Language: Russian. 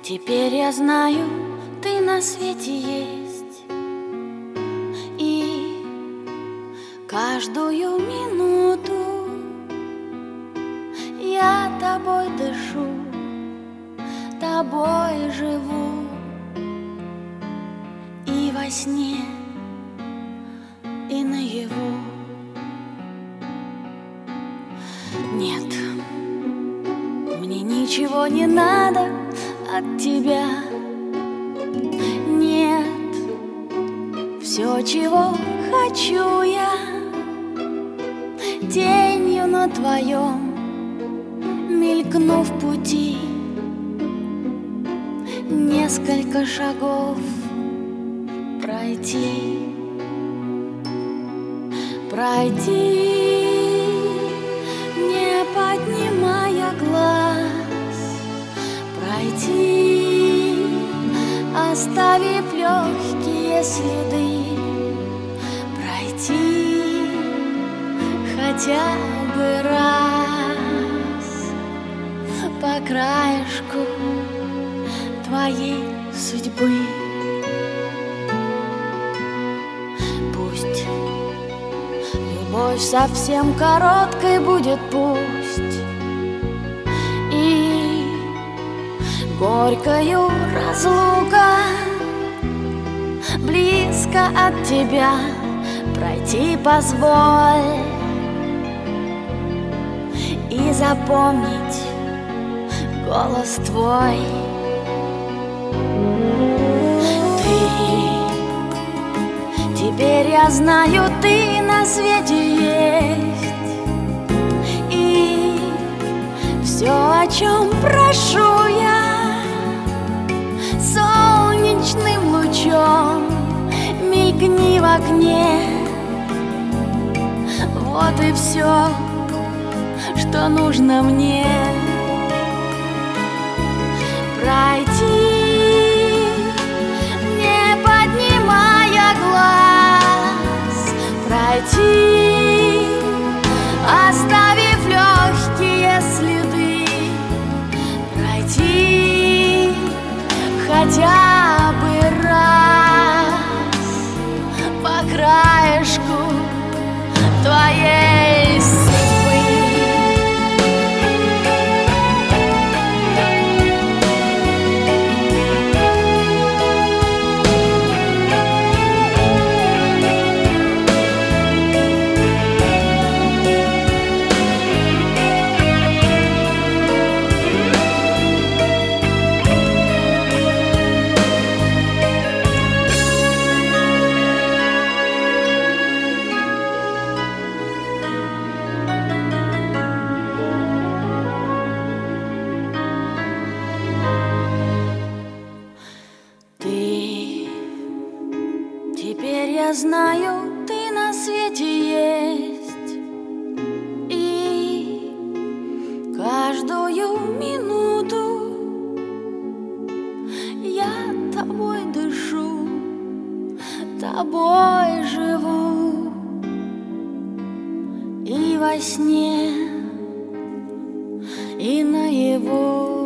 Теперь я знаю, ты на свете есть, и каждую минуту я тобой дышу, тобой живу, и во сне, и наяву. Нет, мне ничего не надо от тебя. Нет, все, чего хочу я, тенью на твоем мелькнув пути, несколько шагов пройти, не поднимая глаз, пройти, оставив легкие следы, пройти хотя бы раз по краешку твоей судьбы. Пусть любовь совсем короткой будет, пусть и горькою разлука, близко от тебя пройти позволь и запомнить голос твой. Теперь я знаю, ты на свете есть, и все, о чем прошу я, солнечным лучом мелькни в окне. Вот и все, что нужно мне. Пройти, не поднимая глаз, пройти, оставив легкие следы, пройти хотя бы раз по краешку твоей судьбы. Теперь я знаю, ты на свете есть, и каждую минуту я тобой дышу, тобой живу, и во сне, и наяву.